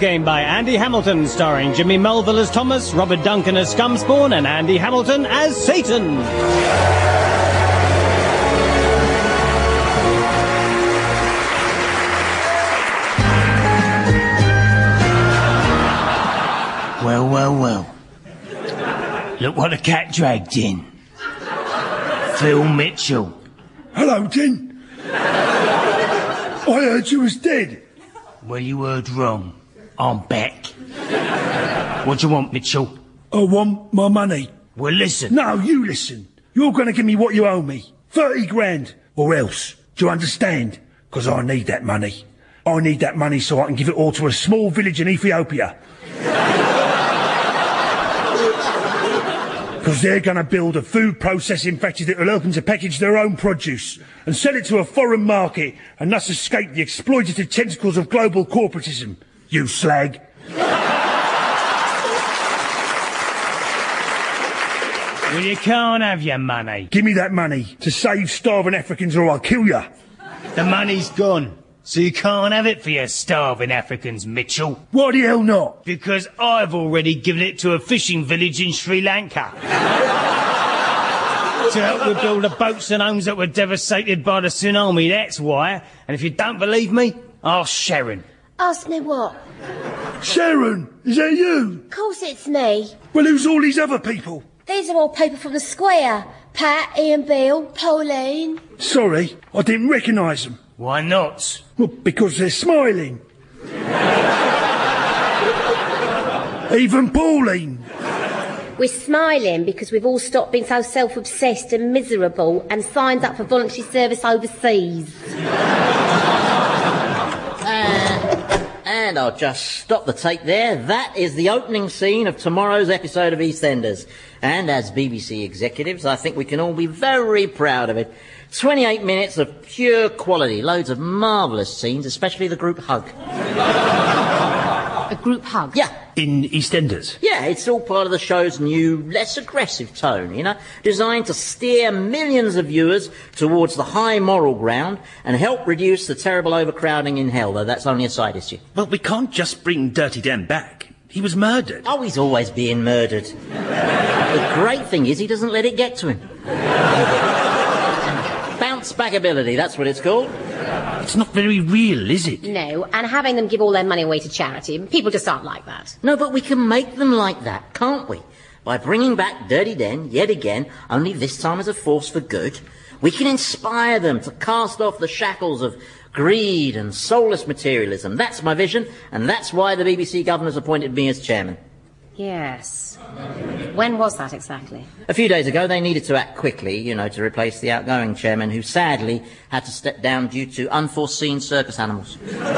Game by Andy Hamilton, starring Jimmy Mulville as Thomas, Robert Duncan as Scumspawn, and Andy Hamilton as Satan. Well, well, well. Look what the cat dragged in. Phil Mitchell. Hello, Tin. I heard you was dead. Well, you heard wrong. I'm back. What do you want, Mitchell? I want my money. Well, listen. No, you listen. You're going to give me what you owe me. 30 grand. Or else. Do you understand? Because I need that money. I need that money so I can give it all to a small village in Ethiopia. Because they're going to build a food processing factory that will help them to package their own produce and sell it to a foreign market and thus escape the exploitative tentacles of global corporatism. You slag. Well, you can't have your money. Give me that money to save starving Africans or I'll kill you. The money's gone. So you can't have it for your starving Africans, Mitchell. Why the hell not? Because I've already given it to a fishing village in Sri Lanka. To help rebuild the boats and homes that were devastated by the tsunami, that's why. And if you don't believe me, ask Sharon. Ask me what? Sharon, is that you? Of course it's me. Well, who's all these other people? These are all people from the square. Pat, Ian Beale, Pauline. Sorry, I didn't recognise them. Why not? Well, because they're smiling. Even Pauline. We're smiling because we've all stopped being so self-obsessed and miserable and signed up for voluntary service overseas. And I'll just stop the tape there. That is the opening scene of tomorrow's episode of EastEnders. And as BBC executives, I think we can all be very proud of it. 28 minutes of pure quality, loads of marvellous scenes, especially the group hug. A group hug? Yeah. In EastEnders? Yeah, it's all part of the show's new, less aggressive tone, you know, designed to steer millions of viewers towards the high moral ground and help reduce the terrible overcrowding in hell, though that's only a side issue. Well, we can't just bring Dirty Dan back. He was murdered. Oh, he's always being murdered. The great thing is he doesn't let it get to him. Bounce back ability, that's what it's called. It's not very real, is it? No, and having them give all their money away to charity, people just aren't like that. No, but we can make them like that, can't we? By bringing back Dirty Den yet again, only this time as a force for good, we can inspire them to cast off the shackles of greed and soulless materialism. That's my vision, and that's why the BBC governor's appointed me as chairman. Yes. When was that exactly? A few days ago, they needed to act quickly, you know, to replace the outgoing chairman, who sadly had to step down due to unforeseen circus animals.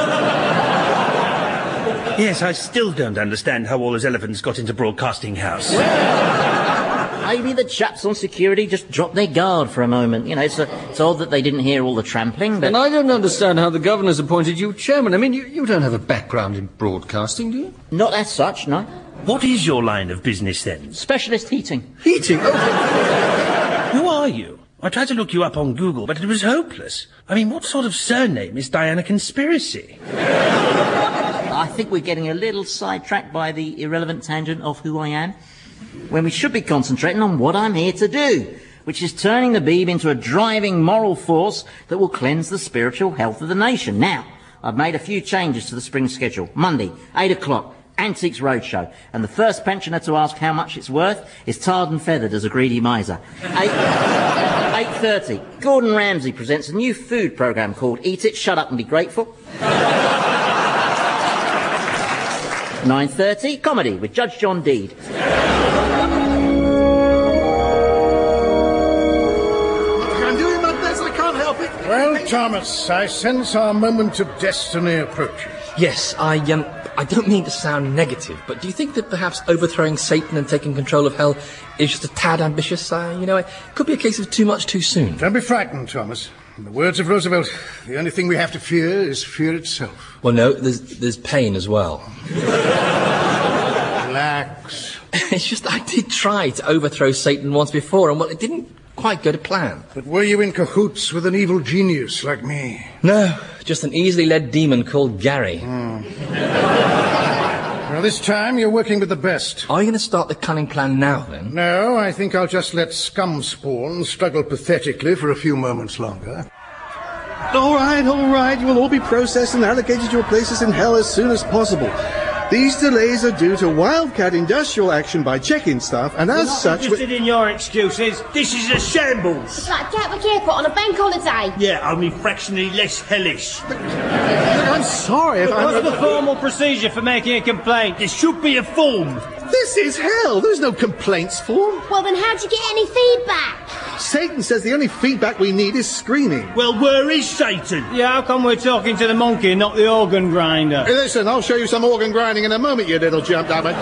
Yes, I still don't understand how all those elephants got into Broadcasting House. Maybe the chaps on security just dropped their guard for a moment. You know, it's odd that they didn't hear all the trampling, but... And I don't understand how the governor's appointed you chairman. I mean, you don't have a background in broadcasting, do you? Not as such, no. What is your line of business, then? Specialist heating. Heating? Oh. Who are you? I tried to look you up on Google, but it was hopeless. I mean, what sort of surname is Diana Conspiracy? I think we're getting a little sidetracked by the irrelevant tangent of who I am, when we should be concentrating on what I'm here to do, which is turning the Beeb into a driving moral force that will cleanse the spiritual health of the nation. Now, I've made a few changes to the spring schedule. Monday, 8 o'clock, Antiques Roadshow, and the first pensioner to ask how much it's worth is tarred and feathered as a greedy miser. 8:30, Gordon Ramsay presents a new food programme called Eat It, Shut Up and Be Grateful. 9:30, comedy with Judge John Deed. I'm doing my best, I can't help it. Well, Thomas, I sense our moment of destiny approaching. Yes, I don't mean to sound negative, but do you think that perhaps overthrowing Satan and taking control of hell is just a tad ambitious? It could be a case of too much too soon. Don't be frightened, Thomas. In the words of Roosevelt, the only thing we have to fear is fear itself. Well, no, there's pain as well. Relax. It's just I did try to overthrow Satan once before, and, well, it didn't quite go to plan. But were you in cahoots with an evil genius like me? No, just an easily led demon called Gary. This time you're working with the best. Are you going to start the cunning plan now, then? No, I think I'll just let Scumspawn struggle pathetically for a few moments longer. All right. You will all be processed and allocated to your places in hell as soon as possible. These delays are due to wildcat industrial action by check-in staff, and as such... I'm not interested in your excuses. This is a shambles. It's like Gatwick Airport on a bank holiday. Yeah, only fractionally less hellish. Look, I'm sorry if I'm... What's the formal procedure for making a complaint? There should be a form. This is hell. There's no complaints form. Well, then how'd you get any feedback? Satan says the only feedback we need is screening. Well, where is Satan? Yeah, how come we're talking to the monkey and not the organ grinder? Hey, listen, I'll show you some organ grinding in a moment, you little jump dabber.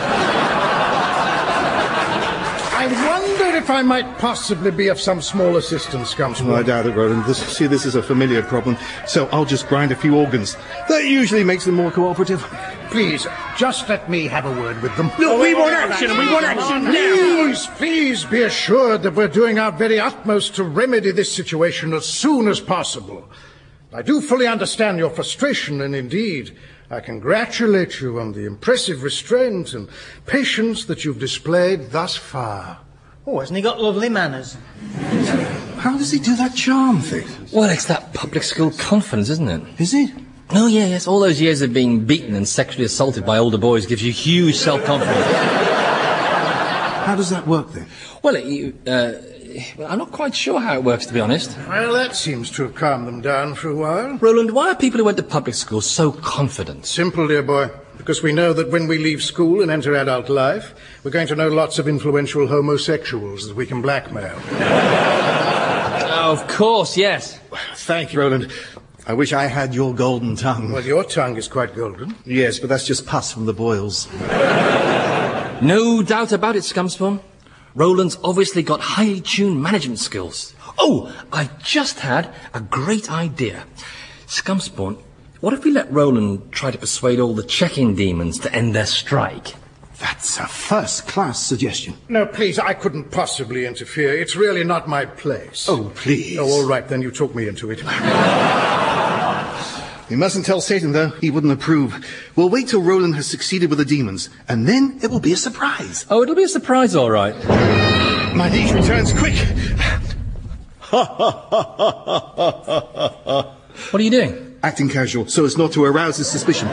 I wonder if I might possibly be of some small assistance, Scumspawn. Well, I doubt it, Roland. This is a familiar problem, so I'll just grind a few organs. That usually makes them more cooperative. Please, just let me have a word with them. Look, we want action, and we want action now. Please be assured that we're doing our very utmost to remedy this situation as soon as possible. I do fully understand your frustration, and indeed, I congratulate you on the impressive restraint and patience that you've displayed thus far. Oh, hasn't he got lovely manners? How does he do that charm thing? Well, it's that public school confidence, isn't it? Is it? Oh, yes. All those years of being beaten and sexually assaulted by older boys gives you huge self-confidence. How does that work, then? Well, I'm not quite sure how it works, to be honest. Well, that seems to have calmed them down for a while. Roland, why are people who went to public school so confident? Simple, dear boy. Because we know that when we leave school and enter adult life, we're going to know lots of influential homosexuals that we can blackmail. Oh, of course, yes. Thank you, Roland. I wish I had your golden tongue. Well, your tongue is quite golden. Yes, but that's just pus from the boils. No doubt about it, Scumspawn. Roland's obviously got highly tuned management skills. Oh, I just had a great idea. Scumspawn, what if we let Roland try to persuade all the check-in demons to end their strike? That's a first-class suggestion. No, please, I couldn't possibly interfere. It's really not my place. Oh, please. Oh, all right, then you talk me into it. You mustn't tell Satan, though. He wouldn't approve. We'll wait till Roland has succeeded with the demons, and then it will be a surprise. Oh, it'll be a surprise, all right. My liege returns quick. What are you doing? Acting casual, so as not to arouse his suspicion.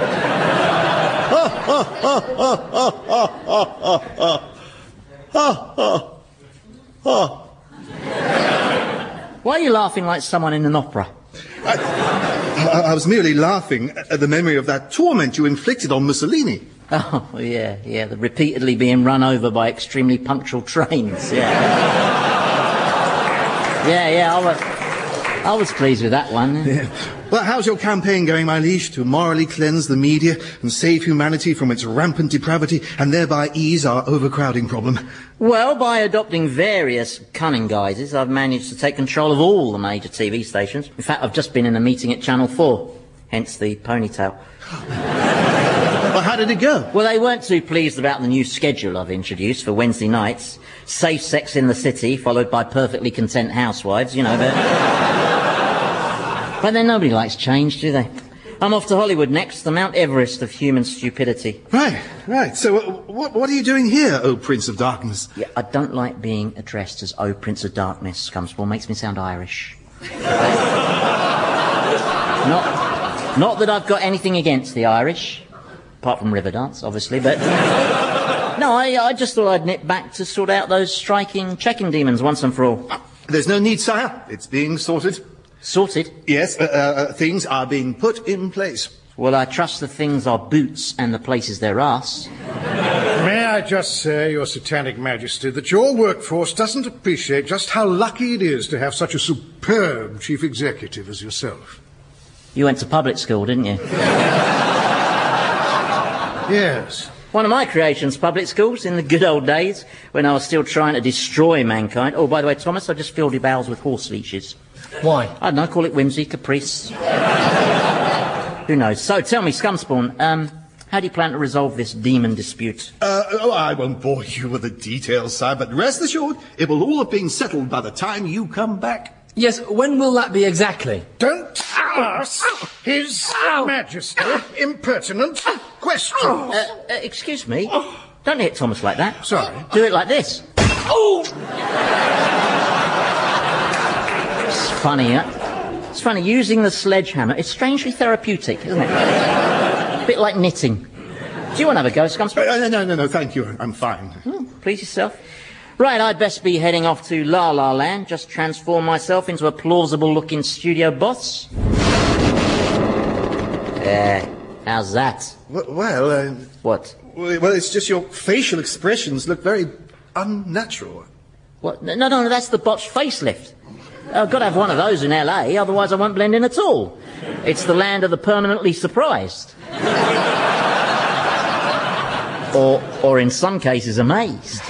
Why are you laughing like someone in an opera? I was merely laughing at the memory of that torment you inflicted on Mussolini. Oh, yeah, the repeatedly being run over by extremely punctual trains, I was pleased with that one. Yeah. Well, how's your campaign going, my liege, to morally cleanse the media and save humanity from its rampant depravity and thereby ease our overcrowding problem? Well, by adopting various cunning guises, I've managed to take control of all the major TV stations. In fact, I've just been in a meeting at Channel 4, hence the ponytail. Well, how did it go? Well, they weren't too pleased about the new schedule I've introduced for Wednesday nights. Safe sex in the city, followed by perfectly content housewives, But then nobody likes change, do they? I'm off to Hollywood next, the Mount Everest of human stupidity. Right. So what are you doing here, O Prince of Darkness? Yeah, I don't like being addressed as O Prince of Darkness, Scumspawn. Makes me sound Irish. Not that I've got anything against the Irish, apart from Riverdance, obviously, but... No, I just thought I'd nip back to sort out those striking check-in demons once and for all. There's no need, sire. It's being sorted. Sorted? Yes, things are being put in place. Well, I trust the things are boots and the places their arse. May I just say, Your Satanic Majesty, that your workforce doesn't appreciate just how lucky it is to have such a superb chief executive as yourself. You went to public school, didn't you? Yes. One of my creations, public schools, in the good old days, when I was still trying to destroy mankind. Oh, by the way, Thomas, I just filled your bowels with horse leashes. Why? I don't know, call it whimsy, caprice. Who knows? So, tell me, Scumspawn, how do you plan to resolve this demon dispute? I won't bore you with the details, sire, but rest assured, it will all have been settled by the time you come back. Yes, when will that be exactly? Don't ask His Majesty, impertinent. questions. Excuse me. Don't hit Thomas like that. Sorry. Do it like this. Oh! It's funny, It's funny, using the sledgehammer, it's strangely therapeutic, isn't it? A bit like knitting. Do you want to have a go, Scumspawn? No, thank you. I'm fine. Please yourself. Right, I'd best be heading off to La La Land, just transform myself into a plausible-looking studio boss. How's that? Well, What? well, it's just your facial expressions look very unnatural. What? No, that's the botched facelift. I've got to have one of those in LA, otherwise I won't blend in at all. It's the land of the permanently surprised. or in some cases, amazed.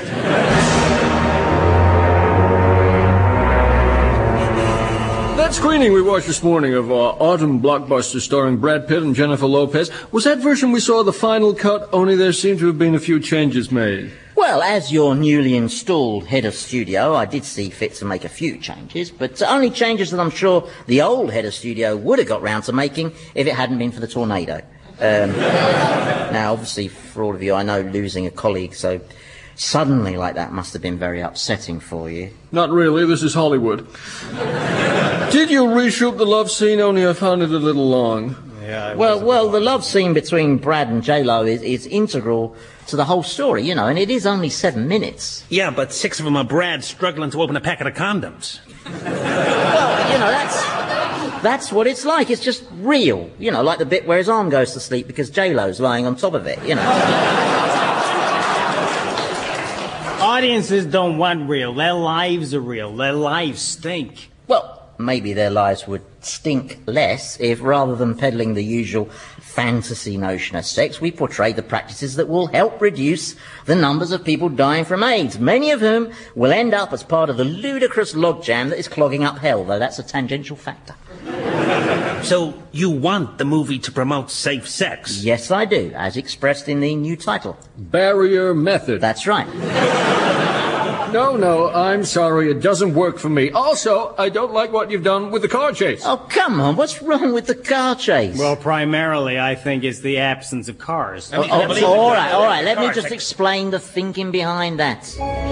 That screening we watched this morning of Autumn Blockbuster starring Brad Pitt and Jennifer Lopez, was that version we saw the final cut, only there seem to have been a few changes made? Well, as your newly installed head of studio, I did see fit to make a few changes, but only changes that I'm sure the old head of studio would have got round to making if it hadn't been for the tornado. Now, obviously, for all of you, I know losing a colleague so suddenly like that must have been very upsetting for you. Not really, this is Hollywood. Did you reshoot the love scene, only I found it a little long? Yeah. Well, the love scene between Brad and J-Lo is integral to the whole story, you know, and it is only 7 minutes. Yeah, but 6 of them are Brad struggling to open a packet of condoms. Well, you know, that's what it's like. It's just real, you know, like the bit where his arm goes to sleep because J-Lo's lying on top of it, you know. Audiences don't want real. Their lives are real. Their lives stink. Well, maybe their lives would stink less if, rather than peddling the usual fantasy notion of sex, we portrayed the practices that will help reduce the numbers of people dying from AIDS, many of whom will end up as part of the ludicrous logjam that is clogging up hell, though that's a tangential factor. So you want the movie to promote safe sex? Yes, I do, as expressed in the new title. Barrier Method. That's right. No, I'm sorry, it doesn't work for me. Also, I don't like what you've done with the car chase. Oh, come on, what's wrong with the car chase? Well, primarily, I think it's the absence of cars. All right, let me just explain the thinking behind that.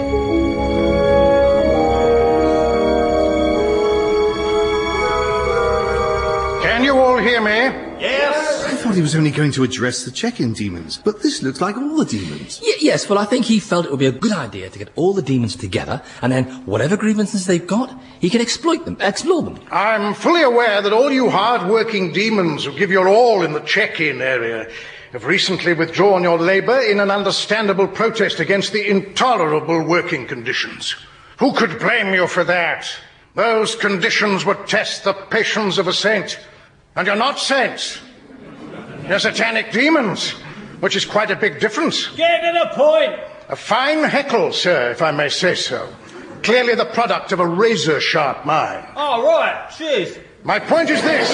Can you all hear me? Yes! I thought he was only going to address the check-in demons, but this looks like all the demons. Yes, well, I think he felt it would be a good idea to get all the demons together, and then whatever grievances they've got, he can explore them. I'm fully aware that all you hard-working demons who give your all in the check-in area have recently withdrawn your labour in an understandable protest against the intolerable working conditions. Who could blame you for that? Those conditions would test the patience of a saint. And you're not saints. You're satanic demons, which is quite a big difference. Get to the point! A fine heckle, sir, if I may say so. Clearly the product of a razor-sharp mind. Oh, right. Cheers. My point is this.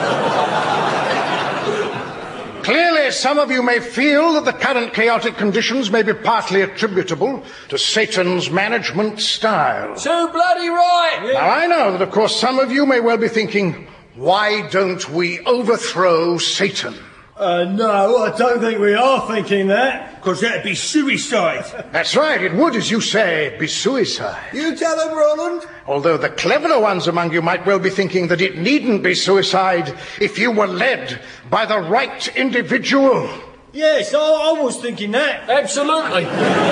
Clearly, some of you may feel that the current chaotic conditions may be partly attributable to Satan's management style. So bloody right! Now, I know that, of course, some of you may well be thinking, why don't we overthrow Satan? No, I don't think we are thinking that. Because that'd be suicide. That's right, it would, as you say, be suicide. You tell him, Roland. Although the cleverer ones among you might well be thinking that it needn't be suicide if you were led by the right individual. Yes, I was thinking that. Absolutely.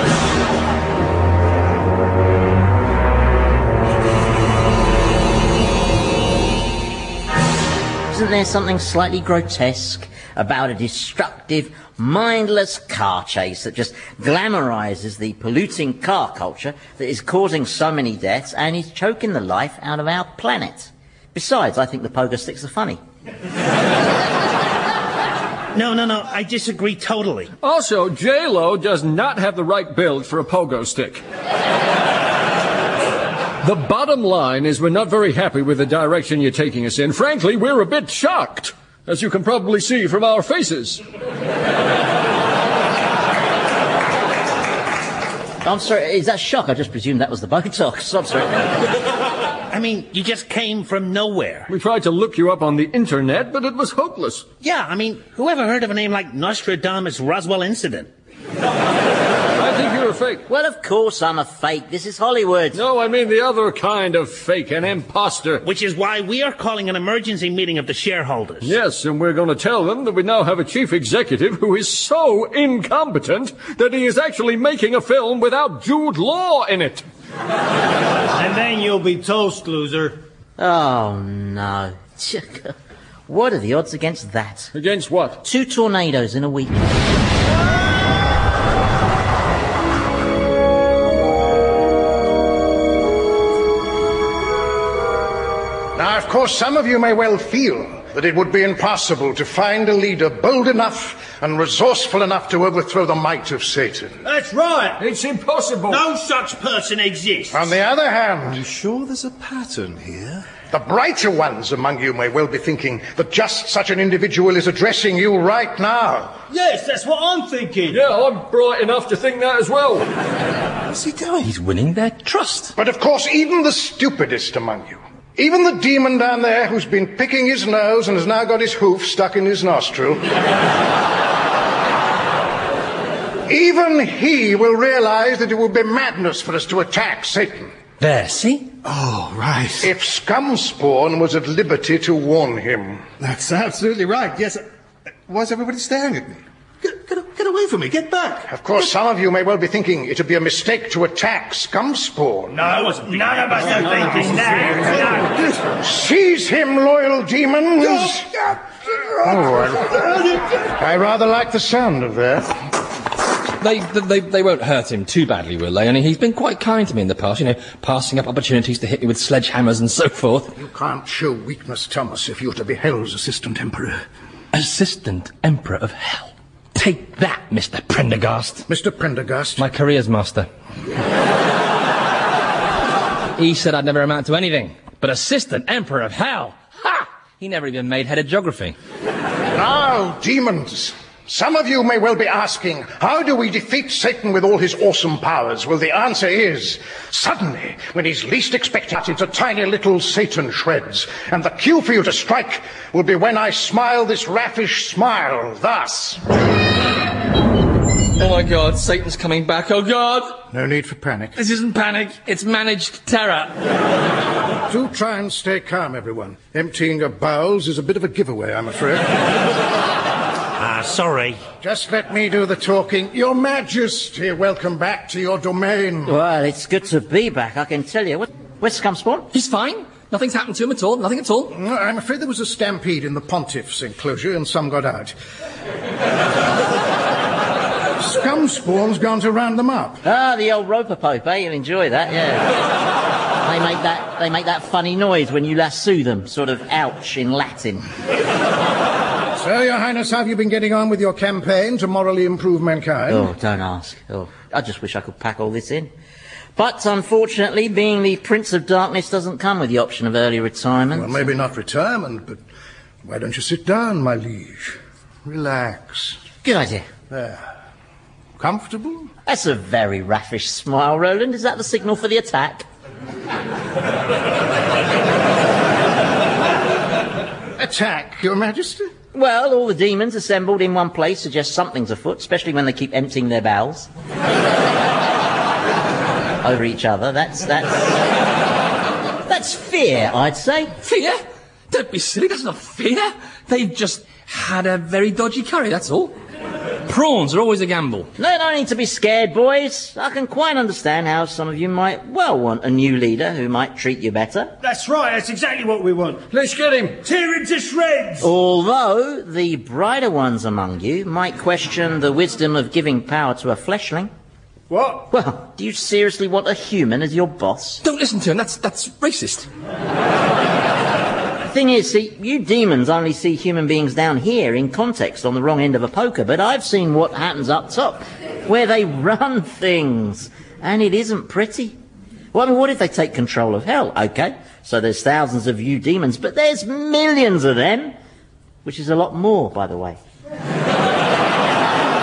Isn't there something slightly grotesque about a destructive, mindless car chase that just glamourizes the polluting car culture that is causing so many deaths and is choking the life out of our planet? Besides, I think the pogo sticks are funny. No, I disagree totally. Also, J-Lo does not have the right build for a pogo stick. The bottom line is we're not very happy with the direction you're taking us in. Frankly, we're a bit shocked, as you can probably see from our faces. I'm sorry, is that shock? I just presumed that was the Botox. I'm sorry. I mean, you just came from nowhere. We tried to look you up on the internet, but it was hopeless. Yeah, I mean, who ever heard of a name like Nostradamus Roswell Incident? I think you're a fake. Well, of course I'm a fake. This is Hollywood. No, I mean the other kind of fake, an imposter. Which is why we are calling an emergency meeting of the shareholders. Yes, and we're going to tell them that we now have a chief executive who is so incompetent that he is actually making a film without Jude Law in it. And then you'll be toast, loser. Oh, no. What are the odds against that? Against what? 2 tornadoes in a week. Now, of course, some of you may well feel that it would be impossible to find a leader bold enough and resourceful enough to overthrow the might of Satan. That's right. It's impossible. No such person exists. On the other hand, I'm sure there's a pattern here. the brighter ones among you may well be thinking that just such an individual is addressing you right now. Yes, that's what I'm thinking. Yeah, I'm bright enough to think that as well. What's he doing? He's winning their trust. But of course, even the stupidest among you, even the demon down there who's been picking his nose and has now got his hoof stuck in his nostril, even he will realize that it would be madness for us to attack Satan. There, see? Oh, right. If Scumspawn was at liberty to warn him. That's absolutely right, yes. Why's everybody staring at me? Get away from me, get back. Of course, some of you may well be thinking it would be a mistake to attack Scumspawn. No, none of us are thinking that. Seize him, loyal demons! I rather like the sound of that. They won't hurt him too badly, will they? Only he's been quite kind to me in the past, passing up opportunities to hit me with sledgehammers and so forth. You can't show weakness, Thomas, if you're to be Hell's Assistant Emperor. Assistant Emperor of Hell. Take that, Mr. Prendergast. Mr. Prendergast? My careers master. He said I'd never amount to anything, but Assistant Emperor of Hell. Ha! He never even made head of geography. Now, demons, some of you may well be asking, how do we defeat Satan with all his awesome powers? Well, the answer is, suddenly, when he's least expecting it, into tiny little Satan shreds. And the cue for you to strike will be when I smile this raffish smile, thus. Oh my God, Satan's coming back, oh God! No need for panic. This isn't panic, it's managed terror. Do try and stay calm, everyone. Emptying your bowels is a bit of a giveaway, I'm afraid. Sorry. Just let me do the talking. Your Majesty, welcome back to your domain. Well, it's good to be back, I can tell you. Where's Scumspawn? He's fine. Nothing's happened to him at all. Nothing at all. I'm afraid there was a stampede in the Pontiff's enclosure and some got out. Scumspawn's gone to round them up. Ah, the old roper pope, eh? You enjoy that, yeah. They make that funny noise when you lasso them, sort of ouch in Latin. So, Your Highness, how have you been getting on with your campaign to morally improve mankind? Oh, don't ask. Oh, I just wish I could pack all this in. But, unfortunately, being the Prince of Darkness doesn't come with the option of early retirement. Well, maybe not retirement, but why don't you sit down, my liege? Relax. Good idea. There. Comfortable? That's a very raffish smile, Roland. Is that the signal for the attack? Attack, Your Majesty? Well, all the demons assembled in one place suggest something's afoot, especially when they keep emptying their bowels over each other. That's fear, I'd say. Fear? Don't be silly, that's not fear. They've just had a very dodgy curry, that's all. Prawns are always a gamble. No, don't need to be scared, boys. I can quite understand how some of you might well want a new leader who might treat you better. That's right, that's exactly what we want. Let's get him. Tear him to shreds! Although the brighter ones among you might question the wisdom of giving power to a fleshling. What? Well, do you seriously want a human as your boss? Don't listen to him, that's racist. The thing is, see, you demons only see human beings down here in context on the wrong end of a poker, but I've seen what happens up top, where they run things, and it isn't pretty. Well, I mean, what if they take control of hell? Okay, so there's thousands of you demons, but there's millions of them, which is a lot more, by the way.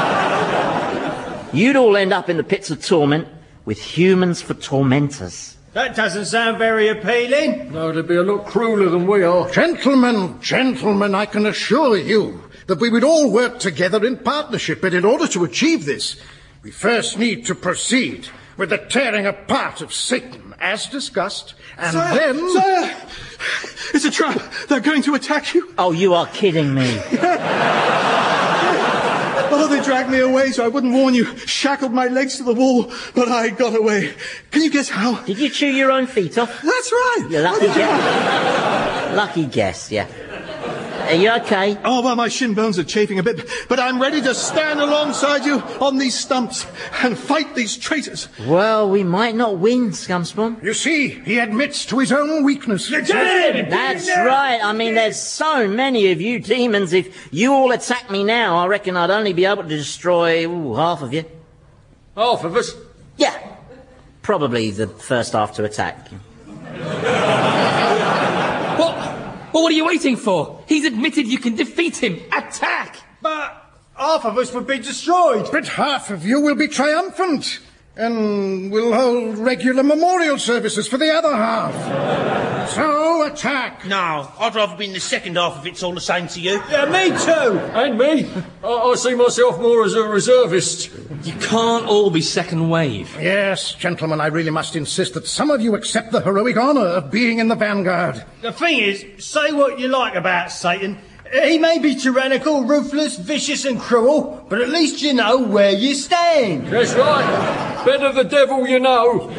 You'd all end up in the pits of torment with humans for tormentors. That doesn't sound very appealing. No, they'd be a lot crueler than we are. Gentlemen, I can assure you that we would all work together in partnership, but in order to achieve this, we first need to proceed with the tearing apart of Satan, as discussed, and then... Sire! It's a trap! They're going to attack you! Oh, you are kidding me. Oh, they dragged me away so I wouldn't warn you. Shackled my legs to the wall, but I got away. Can you guess how? Did you chew your own feet off? That's right! You're lucky guess. Lucky guess, yeah. Are you okay? Oh, well, my shin bones are chafing a bit, but I'm ready to stand alongside you on these stumps and fight these traitors. Well, we might not win, Scumspawn. You see, he admits to his own weakness. That's right. I mean, there's so many of you demons. If you all attack me now, I reckon I'd only be able to destroy half of you. Half of us? Yeah. Probably the first half to attack. Well, what are you waiting for? He's admitted you can defeat him. Attack! But half of us would be destroyed. But half of you will be triumphant, and we'll hold regular memorial services for the other half. So, attack! No, I'd rather be in the second half if it's all the same to you. Yeah, me too. And me. I see myself more as a reservist. You can't all be second wave. Yes, gentlemen, I really must insist that some of you accept the heroic honour of being in the vanguard. The thing is, say what you like about Satan. He may be tyrannical, ruthless, vicious and cruel, but at least you know where you stand. That's right. Better the devil you know.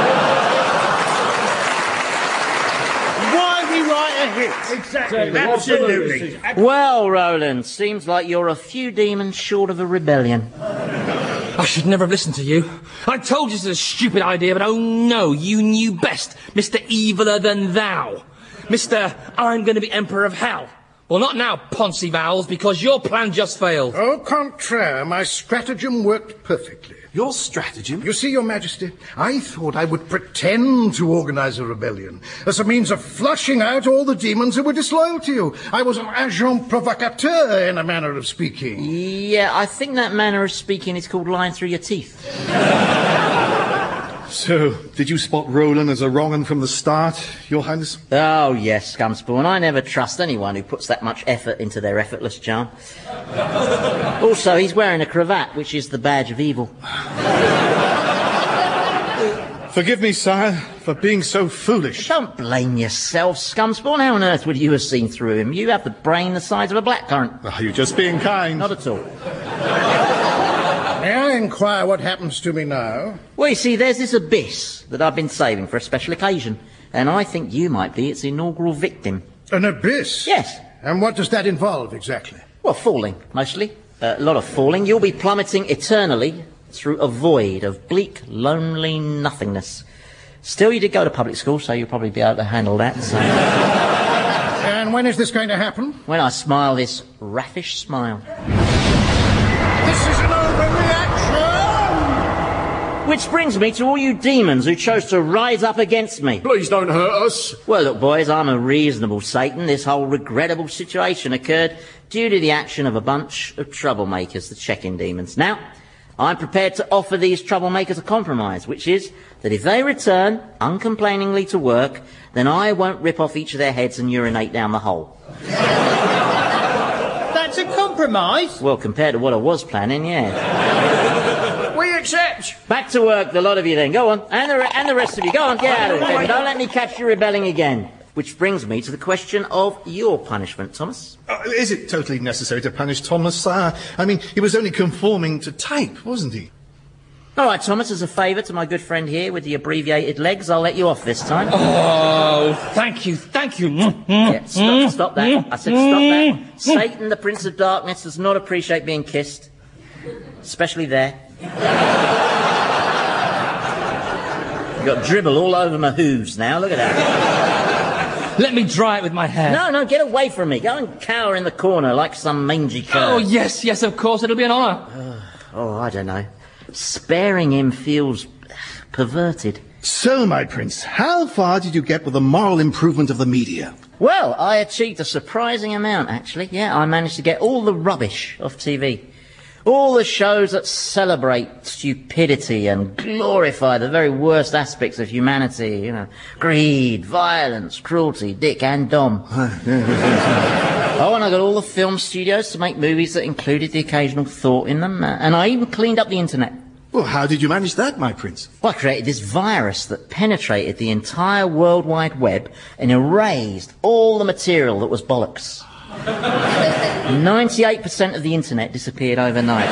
Why we write a hit? Exactly. Absolutely. Well, Roland, seems like you're a few demons short of a rebellion. I should never have listened to you. I told you it's a stupid idea, but oh no, you knew best. Mr. Eviler than thou. Mr. I'm going to be Emperor of Hell. Well, not now, Poncy Vowels, because your plan just failed. Au contraire, my stratagem worked perfectly. Your stratagem? You see, Your Majesty, I thought I would pretend to organize a rebellion as a means of flushing out all the demons who were disloyal to you. I was an agent provocateur, in a manner of speaking. Yeah, I think that manner of speaking is called lying through your teeth. So, did you spot Roland as a wrong 'un from the start, Your Highness? Oh, yes, Scumspawn. I never trust anyone who puts that much effort into their effortless charm. Also, he's wearing a cravat, which is the badge of evil. Forgive me, sire, for being so foolish. Don't blame yourself, Scumspawn. How on earth would you have seen through him? You have the brain the size of a blackcurrant. Are you just being kind? Not at all. May I inquire what happens to me now? Well, you see, there's this abyss that I've been saving for a special occasion, and I think you might be its inaugural victim. An abyss? Yes. And what does that involve, exactly? Well, falling, mostly. A lot of falling. You'll be plummeting eternally through a void of bleak, lonely nothingness. Still, you did go to public school, so you'll probably be able to handle that. So. And when is this going to happen? When I smile this raffish smile. This is an overreaction! Which brings me to all you demons who chose to rise up against me. Please don't hurt us. Well, look, boys, I'm a reasonable Satan. This whole regrettable situation occurred due to the action of a bunch of troublemakers, the check-in demons. Now, I'm prepared to offer these troublemakers a compromise, which is that if they return uncomplainingly to work, then I won't rip off each of their heads and urinate down the hole. That's a compromise. Well, compared to what I was planning, yeah. We accept. Back to work, the lot of you then. Go on. And the rest of you. Go on, get out of it then. Don't let me catch you rebelling again. Which brings me to the question of your punishment, Thomas. Is it totally necessary to punish Thomas, sire? I mean, he was only conforming to type, wasn't he? All right, Thomas, as a favour to my good friend here with the abbreviated legs, I'll let you off this time. Oh, thank you. Yeah, stop that. I said stop that. Satan, the Prince of Darkness, does not appreciate being kissed. Especially there. You've got dribble all over my hooves now, look at that. Let me dry it with my hair. No, get away from me. Go and cower in the corner like some mangy cur. Oh, yes, of course, it'll be an honour. I don't know. Sparing him feels perverted. So, my prince, how far did you get with the moral improvement of the media? Well, I achieved a surprising amount, actually. Yeah, I managed to get all the rubbish off TV. All the shows that celebrate stupidity and glorify the very worst aspects of humanity, you know, greed, violence, cruelty, Dick and Dom. Oh, and I got all the film studios to make movies that included the occasional thought in them, and I even cleaned up the internet. Well, how did you manage that, my prince? Well, I created this virus that penetrated the entire World Wide Web and erased all the material that was bollocks. 98% of the internet disappeared overnight.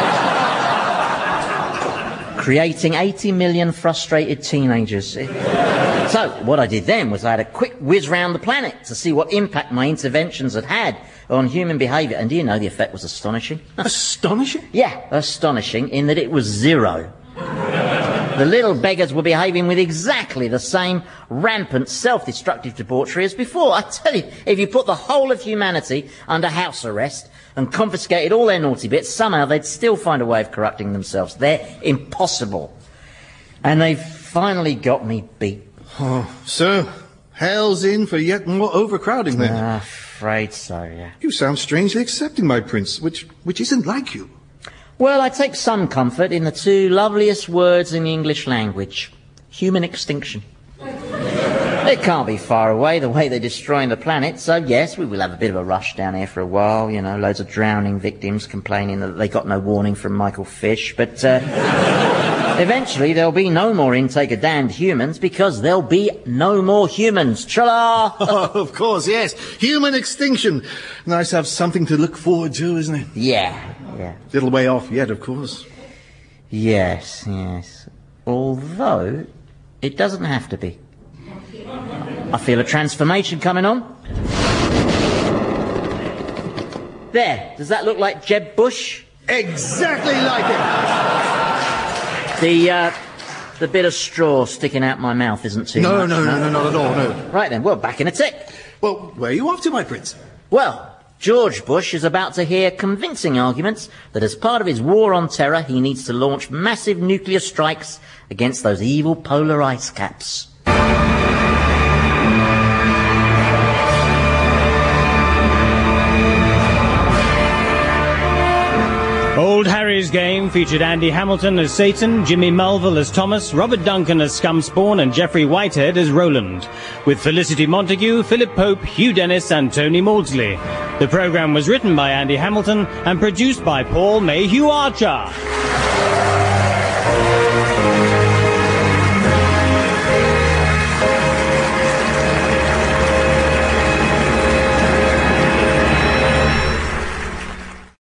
Creating 80 million frustrated teenagers. So, what I did then was I had a quick whiz round the planet to see what impact my interventions had on human behaviour. And do you know, the effect was astonishing. Astonishing? Yeah, astonishing in that it was zero. The little beggars were behaving with exactly the same rampant, self-destructive debauchery as before. I tell you, if you put the whole of humanity under house arrest and confiscated all their naughty bits, somehow they'd still find a way of corrupting themselves. They're impossible. And they've finally got me beat. Oh, so, hell's in for yet more overcrowding then? I'm afraid so, yeah. You sound strangely accepting, my prince, which isn't like you. Well, I take some comfort in the two loveliest words in the English language. Human extinction. It can't be far away, the way they're destroying the planet, so yes, we will have a bit of a rush down here for a while, you know, loads of drowning victims complaining that they got no warning from Michael Fish, but eventually there'll be no more intake of damned humans because there'll be no more humans. Tra-la! Oh, of course, yes. Human extinction. Nice to have something to look forward to, isn't it? Yeah. Little way off yet, of course. Yes. Although, it doesn't have to be. I feel a transformation coming on. There, does that look like Jeb Bush? Exactly like it! The bit of straw sticking out my mouth isn't too much. No, not at all, no. Right then, well, back in a tick. Well, where are you off to, my prince? Well, George Bush is about to hear convincing arguments that as part of his war on terror, he needs to launch massive nuclear strikes against those evil polar ice caps. Old Harry's Game featured Andy Hamilton as Satan, Jimmy Mulville as Thomas, Robert Duncan as Scumspawn and Geoffrey Whitehead as Roland, with Felicity Montague, Philip Pope, Hugh Dennis and Tony Maudsley. The programme was written by Andy Hamilton and produced by Paul Mayhew Archer.